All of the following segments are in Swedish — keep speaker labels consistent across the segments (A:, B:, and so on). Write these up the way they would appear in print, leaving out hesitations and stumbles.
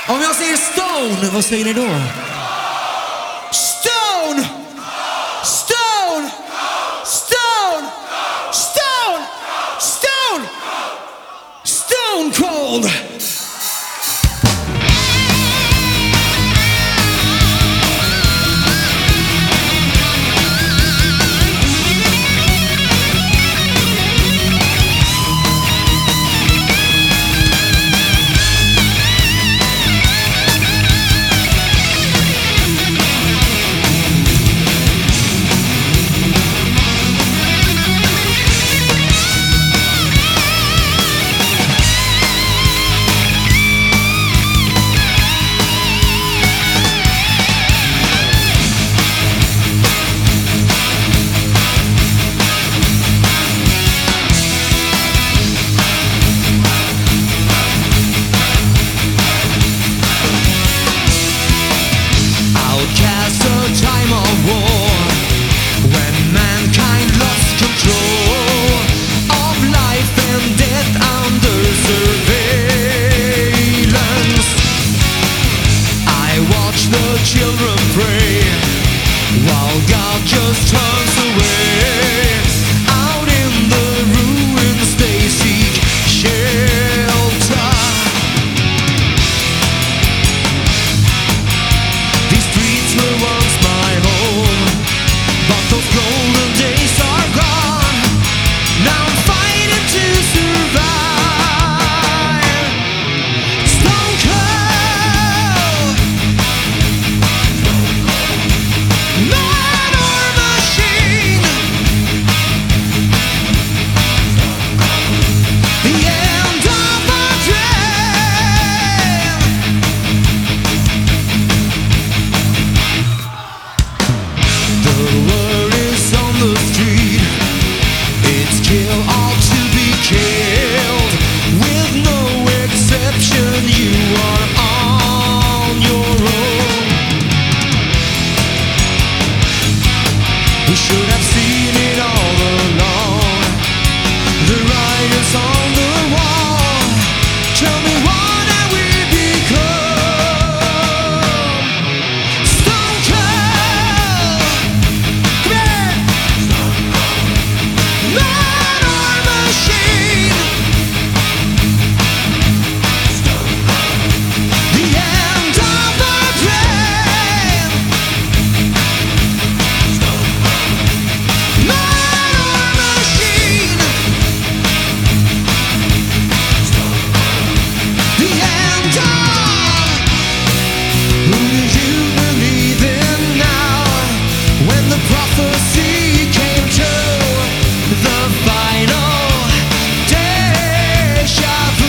A: Om jag säger Stone, vad säger ni då? Stone! Stone! Stone! Stone! Stone! Stone Cold!
B: Time of war, when mankind lost control of life and death under surveillance. I watch the children pray while God just turns away. Out in the ruins they seek shelter. These streets were once my home, but those golden days are gone. Now I'm fighting to survive. Stone Cold, man or machine. The end of my dream. The word is on the street, it's kill all to be killed. With no exception, you are on your own. We should have seen it all along. The writers on the wall, tell me what have we become? Stone Cold, man or machine. The end of the dream. Man or machine. The end of. Who do you believe in now? When the prophecy came true, the final deja vu.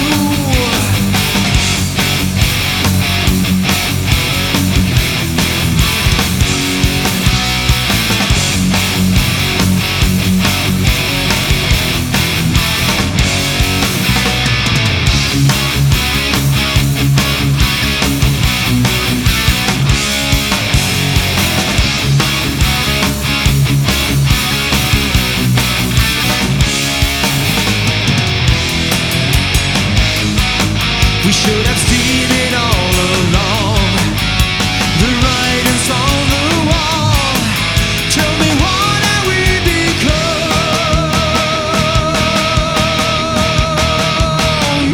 B: We should have seen it all along. The writings on the wall, tell me what have we become?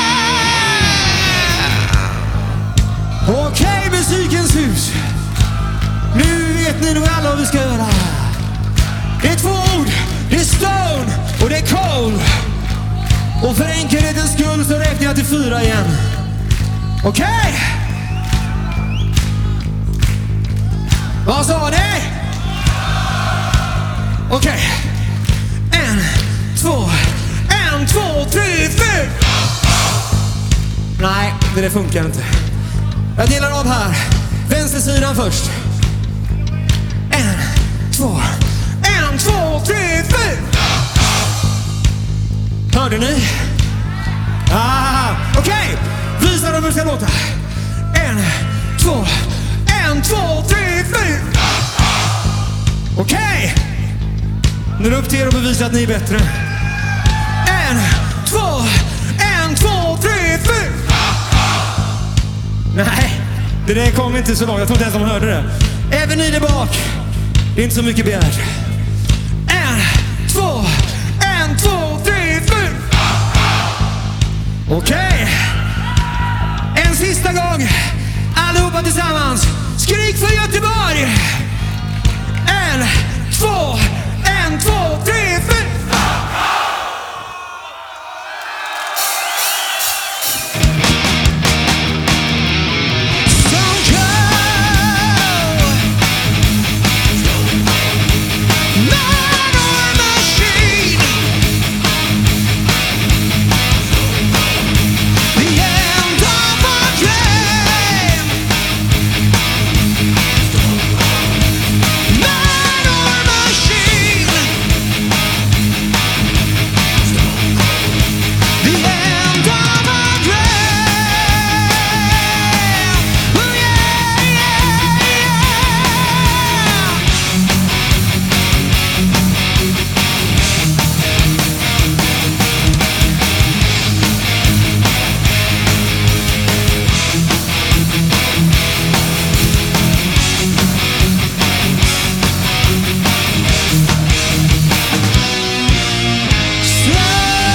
B: Yeah!
A: Okej, musikens hus. Nu vet ni nog alla vad vi ska göra. Det är 2 ord. Det är Stone och det är Cold. Och för enkelhetens skull så räknar jag till 4 igen. Okej? Vad sa ni? Okej. 1, 2, 1, 2, 3, 4. Nej, det där funkar inte. Jag delar av här. Vänstersidan först. 1, 2, 1, 2, 3, 4. Hörde ni? Okej. Visa dem hur det ska låta. 1, 2, 1, 2, 3, 4. Okej. Nu är det upp till er att bevisa att ni är bättre. 1, 2, 1, 2, 3, 4. Nej, det där kom inte så långt. Jag tror inte ens de hörde det. Även ni där bak. Det är inte så mycket begärt. 1, 2, 1, 2, 3, 4. Okej. En sista gång. Allihopa tillsammans. Skrik för Göteborg. 1, 2, 1, 2, 3, 4.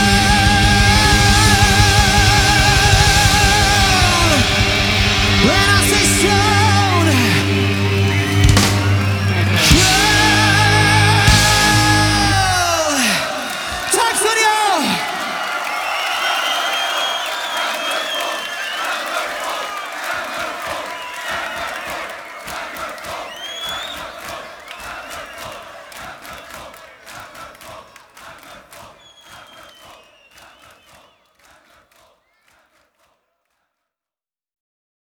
A: When